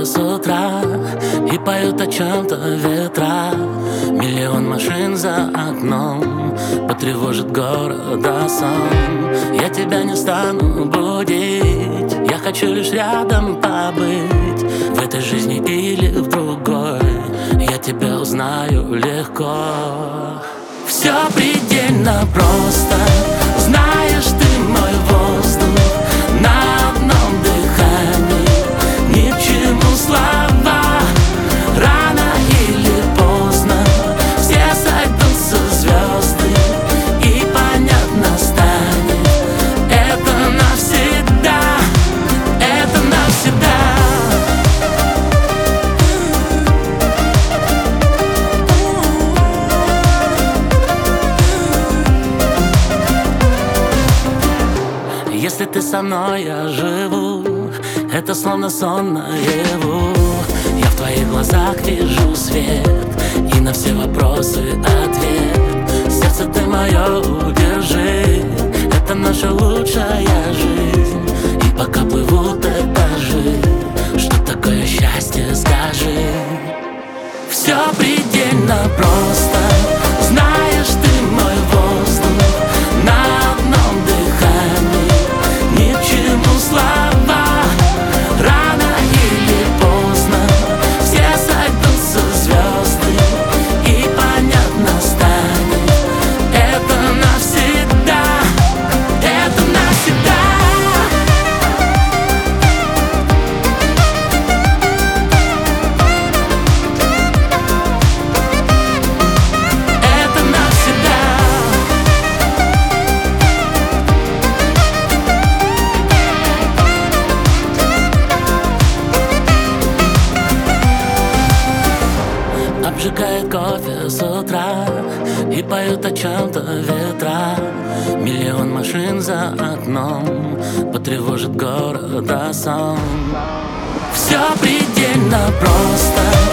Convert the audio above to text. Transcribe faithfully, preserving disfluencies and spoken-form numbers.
с утра и поют о чем-то ветра. Миллион машин за окном потревожит города сон. Я тебя не стану будить, я хочу лишь рядом побыть. В этой жизни или в другой я тебя узнаю легко. Все предельно просто, знаешь, ты мой воздух на одном дыхании. Ни к чему слова, рано или поздно все сойдутся звезды, и понятно станет, это навсегда, это навсегда. Если ты со мной, я живу, это словно сон наяву. Я в твоих глазах вижу свет, и на все вопросы ответ. Сердце ты мое удержи, это наша лучшая жизнь. И пока плывут этажи, что такое счастье, скажи. Все предельно просто, знаешь, ты мой воздух на одном дыхании. Ни к чему слова, рано или поздно все сойдутся звезды, и понятно станет, это навсегда, это навсегда. Это навсегда. Обжигает кофе с утра и поют о чем-то ветра. Миллион машин за окном потревожит города сон. Все предельно просто.